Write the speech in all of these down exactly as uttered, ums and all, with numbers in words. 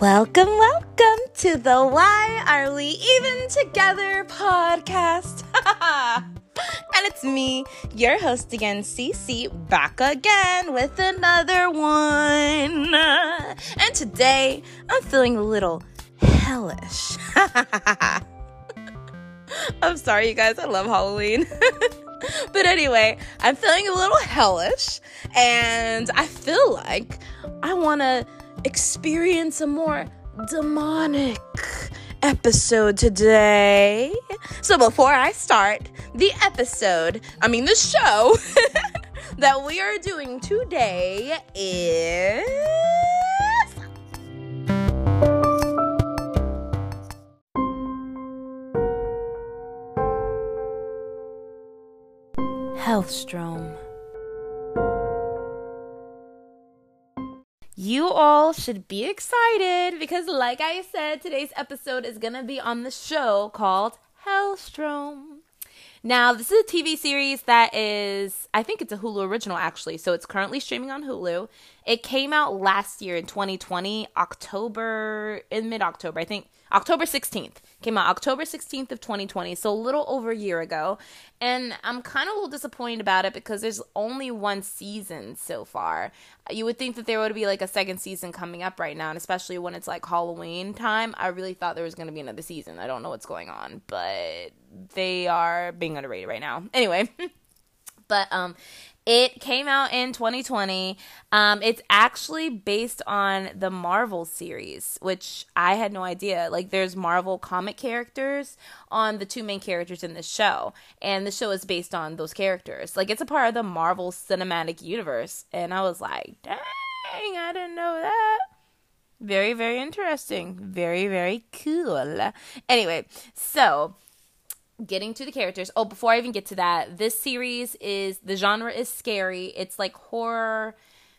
Welcome, welcome to the Why Are We Even Together podcast. And it's me, your host again, Cece, back again with another one. And today, I'm feeling a little hellish. I'm sorry, you guys. I love Halloween. But anyway, I'm feeling a little hellish, and I feel like I want to experience a more demonic episode today. So before I start the episode, I mean the show that we are doing today is Helstrom. You all should be excited because, like I said, today's episode is going to be on the show called Helstrom. Now, this is a T V series that is, I think it's a Hulu original, actually, so it's currently streaming on Hulu. It came out last year in twenty twenty, October, in mid-October, I think, October sixteenth. Came out October sixteenth of twenty twenty, so a little over a year ago. And I'm kind of a little disappointed about it because there's only one season so far. You would think that there would be like a second season coming up right now, and especially when it's like Halloween time. I really thought there was going to be another season. I don't know what's going on, but they are being underrated right now. Anyway, but um, it came out in twenty twenty. Um, it's actually based on the Marvel series, which I had no idea. Like, there's Marvel comic characters on the two main characters in this show, and the show is based on those characters. Like, it's a part of the Marvel Cinematic Universe, and I was like, dang, I didn't know that. Very, very interesting. Very, very cool. Anyway, so getting to the characters. Oh, before I even get to that, this series is, the genre is scary. It's like horror,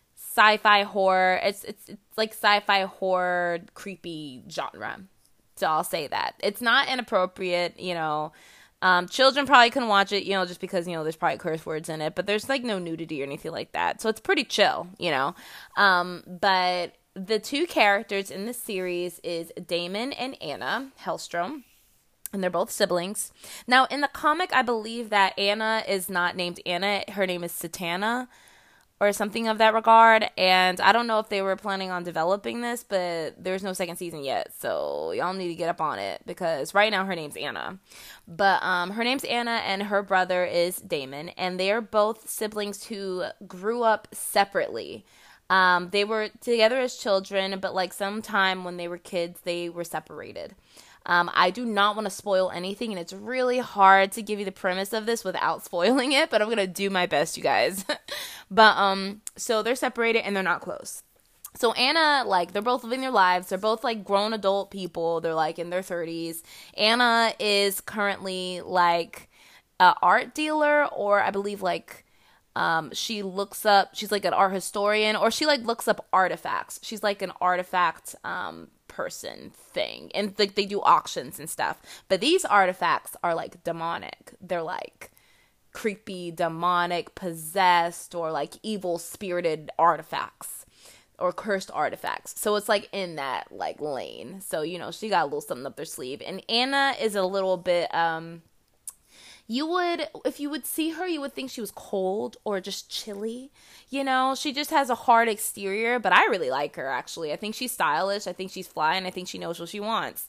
sci-fi horror. It's it's it's like sci-fi horror, creepy genre. So I'll say that. It's not inappropriate, you know. Um, children probably couldn't watch it, you know, just because, you know, there's probably curse words in it. But there's like no nudity or anything like that. So it's pretty chill, you know. Um, but the two characters in the series is Damon and Anna Helstrom. And they're both siblings. Now, in the comic, I believe that Anna is not named Anna. Her name is Satana or something of that regard. And I don't know if they were planning on developing this, but there's no second season yet. So y'all need to get up on it because right now her name's Anna. But um, her name's Anna and her brother is Damon. And they are both siblings who grew up separately. Um, they were together as children, but like sometime when they were kids, they were separated. Um, I do not want to spoil anything, and it's really hard to give you the premise of this without spoiling it, but I'm going to do my best, you guys. But, um, so they're separated, and they're not close. So Anna, like, they're both living their lives. They're both, like, grown adult people. They're, like, in their thirties. Anna is currently, like, an art dealer, or I believe, like, um, she looks up, she's, like, an art historian, or she, like, looks up artifacts. She's, like, an artifact, um, person thing, and like they do auctions and stuff, but these artifacts are like demonic. They're like creepy, demonic, possessed, or like evil spirited artifacts or cursed artifacts. So it's like in that like lane. So, you know, she got a little something up their sleeve. And Anna is a little bit um you would, if you would see her, you would think she was cold or just chilly. You know, she just has a hard exterior, but I really like her, actually. I think she's stylish. I think she's fly, and I think she knows what she wants.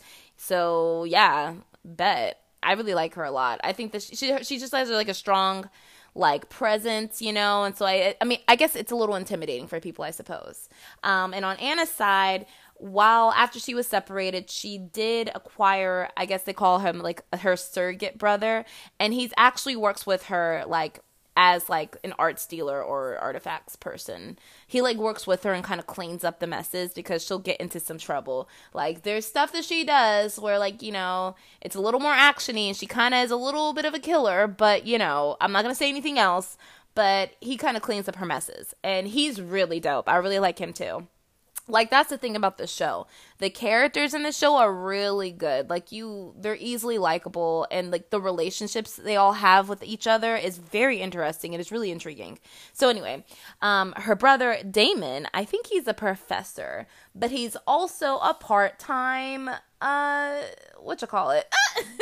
So, yeah, bet. I really like her a lot. I think that she, she, she just has, like, a strong, like, presence, you know, and so I, I mean, I guess it's a little intimidating for people, I suppose. Um, and on Anna's side, while after she was separated, she did acquire, I guess they call him like her surrogate brother, and he's actually works with her like as like an arts dealer or artifacts person. He like works with her and kind of cleans up the messes because she'll get into some trouble. Like there's stuff that she does where like, you know, it's a little more actiony and she kind of is a little bit of a killer, but you know, I'm not going to say anything else, but he kind of cleans up her messes, and he's really dope. I really like him too. Like, that's the thing about the show. The characters in the show are really good. Like, you, they're easily likable, and like the relationships they all have with each other is very interesting. It is really intriguing. So anyway, um, her brother Damon, I think he's a professor, but he's also a part-time, uh, what you call it?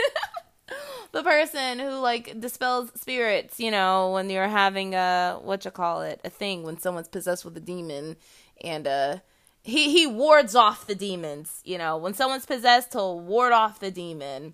The person who like dispels spirits, you know, when you're having a, what you call it, a thing when someone's possessed with a demon, and uh. He he wards off the demons, you know. When someone's possessed, he'll ward off the demon.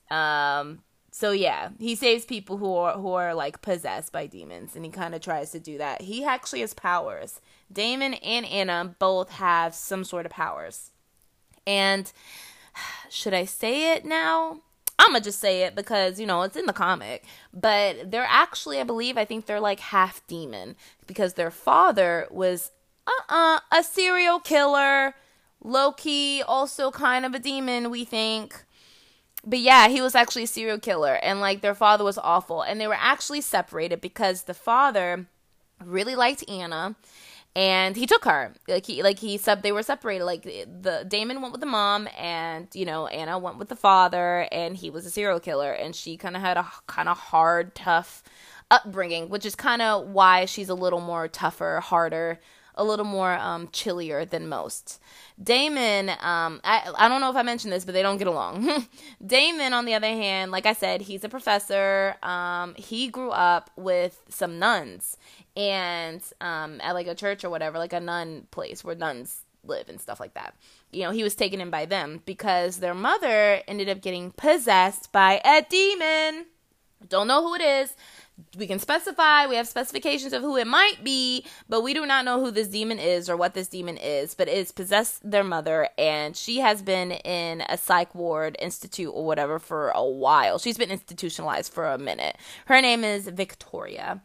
Um, so yeah, he saves people who are who are like possessed by demons, and he kind of tries to do that. He actually has powers. Damon and Anna both have some sort of powers. And should I say it now? I'm gonna just say it because, you know, it's in the comic. But they're actually, I believe, I think they're like half demon, because their father was Uh-uh, a serial killer, low-key, also kind of a demon, we think. But yeah, he was actually a serial killer, and like their father was awful, and they were actually separated because the father really liked Anna, and he took her. Like he, like he sub, they were separated. Like the Damon went with the mom, and you know Anna went with the father, and he was a serial killer, and she kind of had a kind of hard, tough upbringing, which is kind of why she's a little more tougher, harder, a little more um, chillier than most. Damon, um, I, I don't know if I mentioned this, but they don't get along. Damon, on the other hand, like I said, he's a professor. Um, he grew up with some nuns, and um, at like a church or whatever, like a nun place where nuns live and stuff like that. You know, he was taken in by them because their mother ended up getting possessed by a demon. Don't know who it is. We can specify, we have specifications of who it might be, but we do not know who this demon is or what this demon is, but it's possessed their mother, and she has been in a psych ward, institute, or whatever for a while. She's been institutionalized for a minute. Her name is Victoria.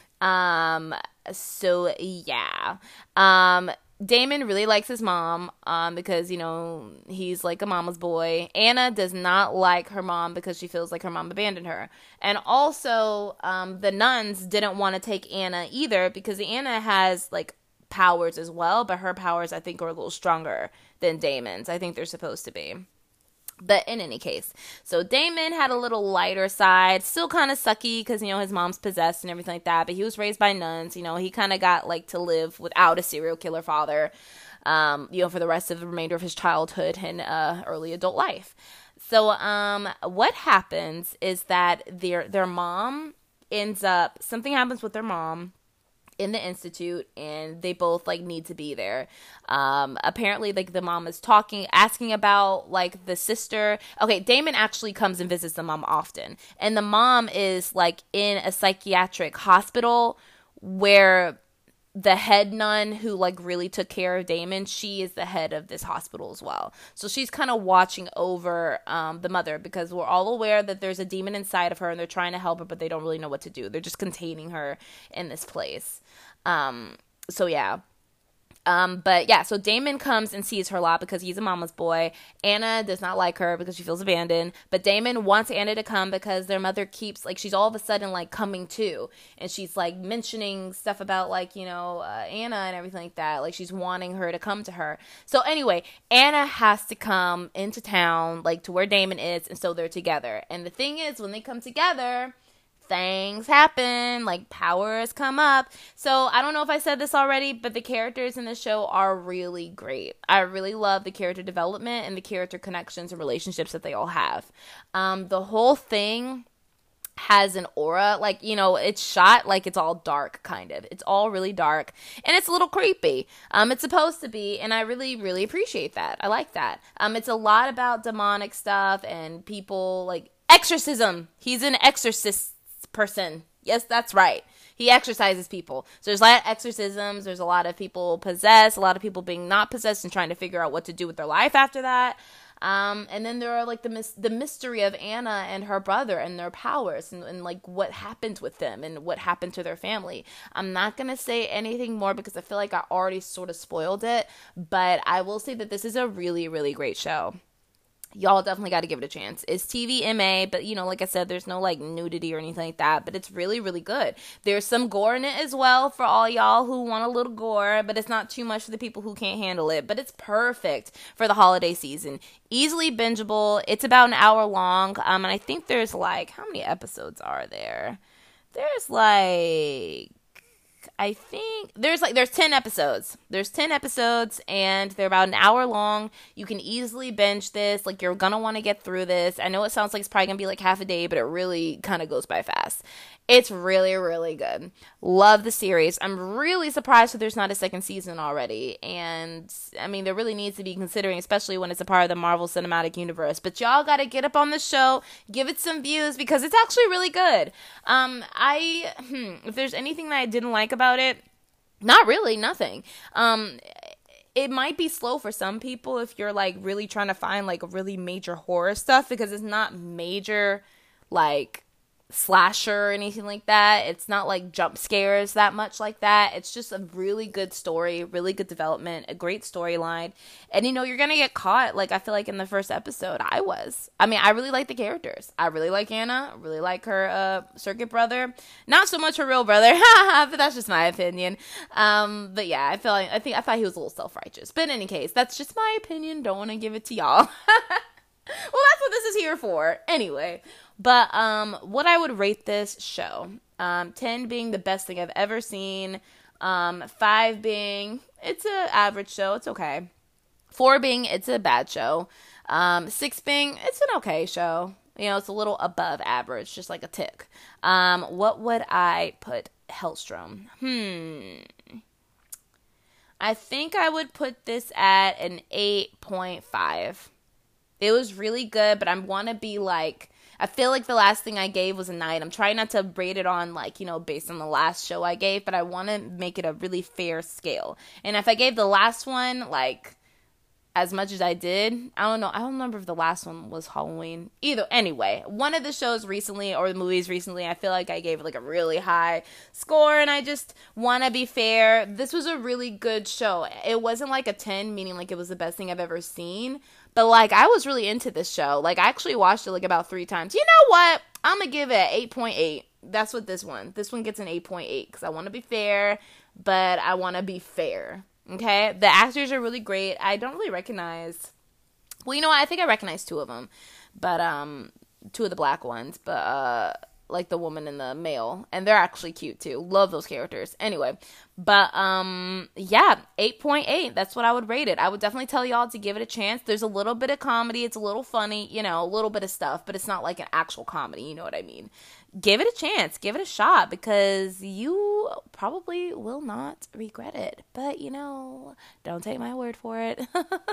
Um, so yeah. Um, Damon really likes his mom, um, because, you know, he's like a mama's boy. Anna does not like her mom because she feels like her mom abandoned her. And also, um, the nuns didn't want to take Anna either because Anna has, like, powers as well, but her powers, I think, are a little stronger than Damon's. I think they're supposed to be. But in any case, so Damon had a little lighter side, still kind of sucky because, you know, his mom's possessed and everything like that. But he was raised by nuns. You know, he kind of got like to live without a serial killer father, um, you know, for the rest of the remainder of his childhood and uh, early adult life. So um, what happens is that their their mom ends up, something happens with their mom in the institute, and they both like need to be there. Um apparently, like, the mom is talking asking about like the sister. Okay, Damon actually comes and visits the mom often, and the mom is like in a psychiatric hospital where the head nun who like really took care of Damon, she is the head of this hospital as well. So she's kind of watching over um, the mother, because we're all aware that there's a demon inside of her and they're trying to help her, but they don't really know what to do. They're just containing her in this place. Um, so yeah. Um, but yeah, so Damon comes and sees her a lot because he's a mama's boy. Anna does not like her because she feels abandoned, but Damon wants Anna to come because their mother keeps, like, she's all of a sudden, like, coming to, and she's, like, mentioning stuff about, like, you know, uh, Anna and everything like that. Like, she's wanting her to come to her. So anyway, Anna has to come into town, like, to where Damon is, and so they're together. And the thing is, when they come together, things happen, like powers come up. So I don't know if I said this already, but the characters in the show are really great. I really love the character development and the character connections and relationships that they all have. Um, the whole thing has an aura, like, you know, it's shot like it's all dark, kind of. It's all really dark, and it's a little creepy. Um, it's supposed to be, and I really, really appreciate that. I like that. Um, it's a lot about demonic stuff and people, like, exorcism. He's an exorcist person. Yes, that's right. He exorcises people. So there's a lot of exorcisms. There's a lot of people possessed, a lot of people being not possessed and trying to figure out what to do with their life after that. Um, and then there are like the mis- the mystery of Anna and her brother and their powers, and, and like what happened with them and what happened to their family. I'm not going to say anything more because I feel like I already sort of spoiled it, but I will say that this is a really, really great show. Y'all definitely got to give it a chance. It's T V M A, but you know, like I said, there's no like nudity or anything like that, but it's really, really good. There's some gore in it as well for all y'all who want a little gore, but it's not too much for the people who can't handle it, but it's perfect for the holiday season. Easily bingeable. It's about an hour long, um, and I think there's like, how many episodes are there? There's like... I think there's like, there's ten episodes. There's ten episodes and they're about an hour long. You can easily binge this. Like, you're going to want to get through this. I know it sounds like it's probably going to be like half a day, but it really kind of goes by fast. It's really, really good. Love the series. I'm really surprised that there's not a second season already. And, I mean, there really needs to be considering, especially when it's a part of the Marvel Cinematic Universe. But y'all got to get up on the show, give it some views, because it's actually really good. Um, I, hmm, if there's anything that I didn't like about it, not really, nothing. Um, it might be slow for some people if you're, like, really trying to find, like, really major horror stuff, because it's not major, like, slasher or anything like that. It's not like jump scares that much like that. It's just a really good story, really good development, a great storyline. And you know, you're gonna get caught, like I feel like in the first episode I was. I mean, I really like the characters. I really like Anna, really like her uh circuit brother. Not so much her real brother, but that's just my opinion. Um, but yeah, I feel like I think I thought he was a little self-righteous. But in any case, that's just my opinion. Don't want to give it to y'all. Well, that's what this is here for. Anyway, but um, what I would rate this show, um, ten being the best thing I've ever seen, um, five being it's an average show, it's okay, four being it's a bad show, um, six being it's an okay show, you know, it's a little above average, just like a tick. Um, what would I put Helstrom? Hmm. I think I would put this at an eight point five. It was really good, but I want to be like, I feel like the last thing I gave was a nine. I'm trying not to rate it on, like, you know, based on the last show I gave, but I want to make it a really fair scale. And if I gave the last one, like, as much as I did, I don't know, I don't remember if the last one was Halloween. Either, anyway, one of the shows recently, or the movies recently, I feel like I gave it, like, a really high score, and I just want to be fair. This was a really good show. It wasn't, like, a ten, meaning, like, it was the best thing I've ever seen. But, like, I was really into this show. Like, I actually watched it, like, about three times. You know what? I'm going to give it an eight point eight. That's what this one. This one gets an eight point eight because I want to be fair, but I want to be fair. Okay? The actors are really great. I don't really recognize... Well, you know what? I think I recognize two of them. But, um, two of the black ones. But, uh... like the woman and the male, and they're actually cute too. Love those characters. Anyway, but um yeah, eight point eight. That's what I would rate it. I would definitely tell y'all to give it a chance. There's a little bit of comedy, it's a little funny, you know, a little bit of stuff, but it's not like an actual comedy, you know what I mean? Give it a chance, give it a shot, because you probably will not regret it. But you know, don't take my word for it.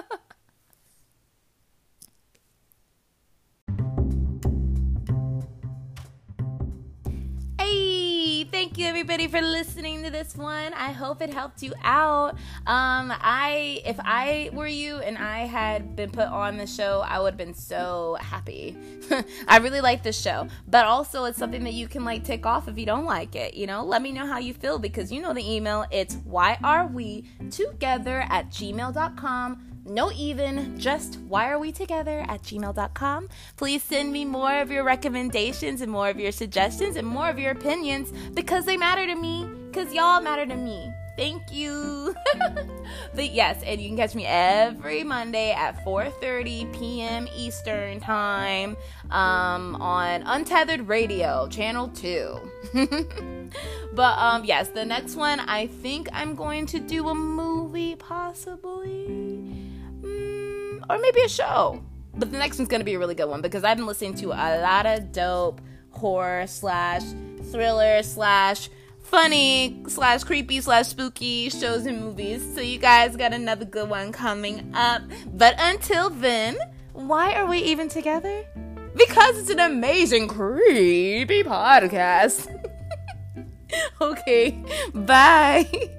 Thank you everybody for listening to this one. I hope it helped you out. Um, I, if I were you and I had been put on the show, I would have been so happy. I really like this show, but also it's something that you can like tick off if you don't like it. You know, let me know how you feel, because you know the email. It's why are we together at gmail dot com. No even, just why are we together at gmail dot com. Please send me more of your recommendations and more of your suggestions and more of your opinions, because they matter to me, because y'all matter to me. Thank you. But yes, and you can catch me every Monday at four thirty p.m. Eastern time um, on Untethered Radio, Channel two. But um, yes, the next one, I think I'm going to do a movie, possibly. Or maybe a show. But the next one's going to be a really good one, because I've been listening to a lot of dope horror slash thriller slash funny slash creepy slash spooky shows and movies. So you guys got another good one coming up. But until then, why are we even together? Because it's an amazing creepy podcast. Okay, bye.